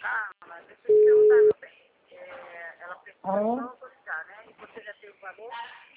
Ah, mas deixa eu te perguntar, meu bem. Ela precisa Ah, só é? autorizar, né? E você já tem o valor?